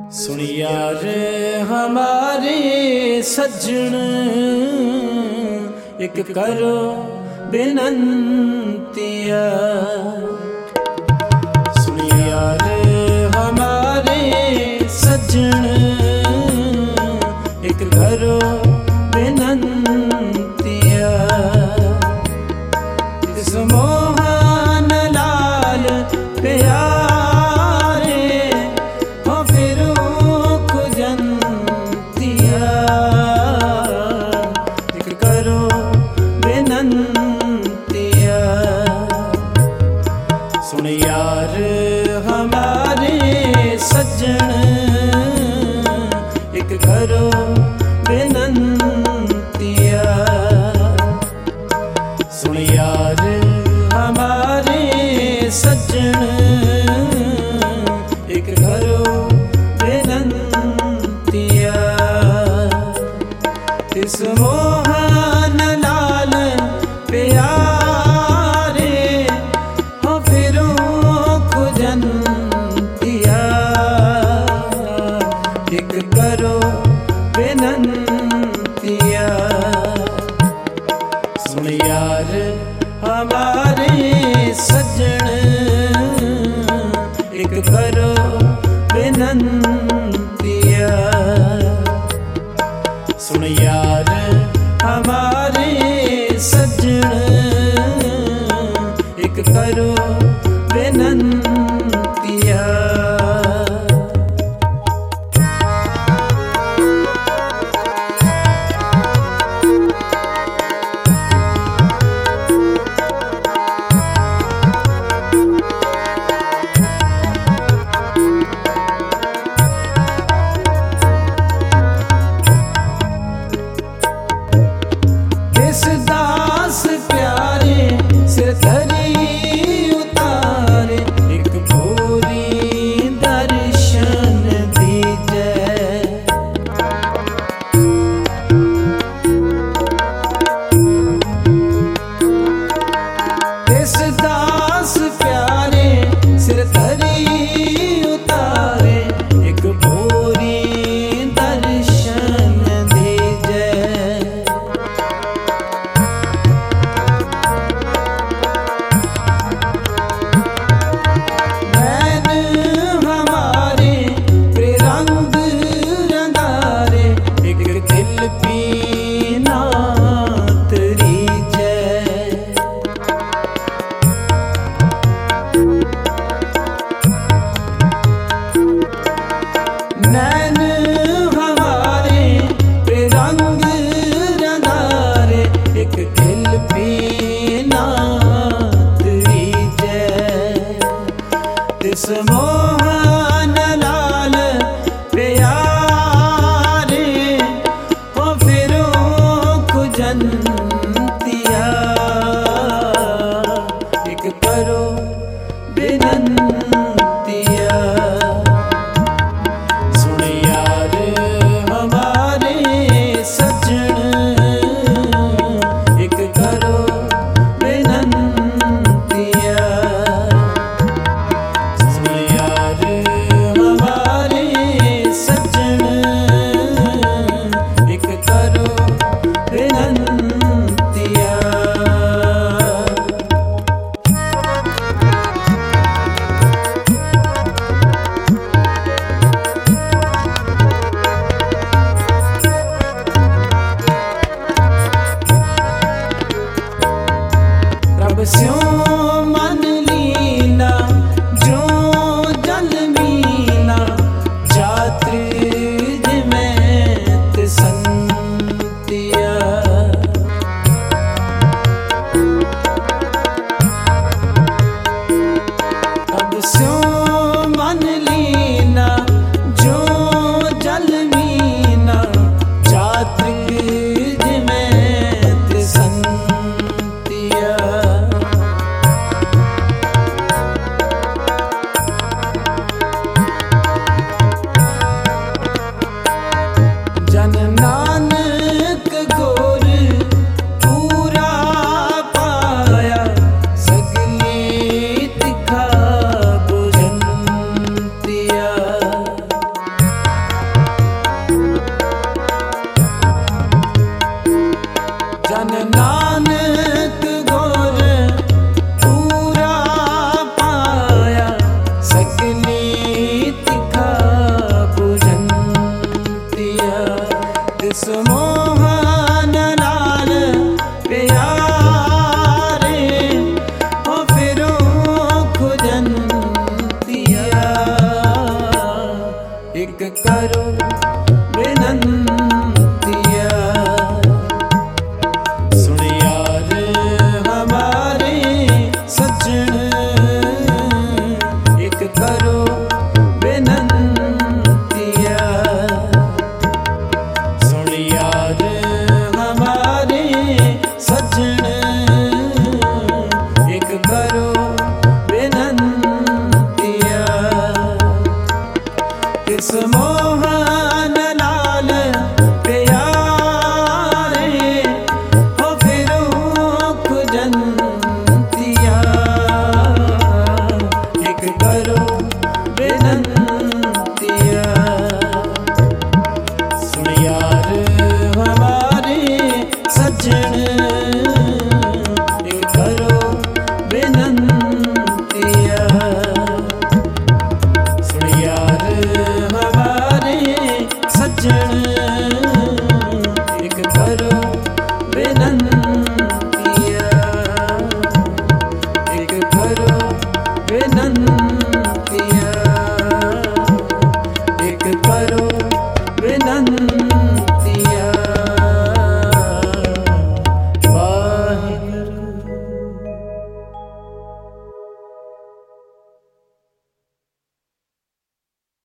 सुन यार हमारे सज्जन, एक करो बेनंतिया। सुन यार हमारे सज्जन, एक करो बेनंतिया। इस मोहन लाल प्यारे हो फिरो खुजंतिया, एक करो बेनंतिया। सुन यार हमारे सज्जन, एक करो बेनंतिया। सुन यार हमारे सज्जन, एक करो बेनंतिया। इस मोहन लाल प्यारे हो फिरो खुजंतिया, एक करो बेनंतिया। सुन यार हमारे सज्जन, एक करो बेनंतिया। सुन यार हमारे सज्जन, एक करो बेनंतिया। दास प्यारे सिर धरी उतारे, एक भोरी दर्शन दीजे। इस दास प्यारे सिर धरी उतारे, एक भोरी दर्शन दीजे। नैन हमारे रंग रंगारे, एक दिल पीना तुझे। इस मोहन लाल प्यारे हो फिरो खुजंतिया, एक करो बेनंतिया। सुन यार हमारे सज्जन, एक करो बेनंतिया। सुन यार करो विनंतिया। सुन यार हमारे सज्जन, एक करो विनंतिया। सुन यार हमारे सज्जन, एक करो विनंतिया। किस मोह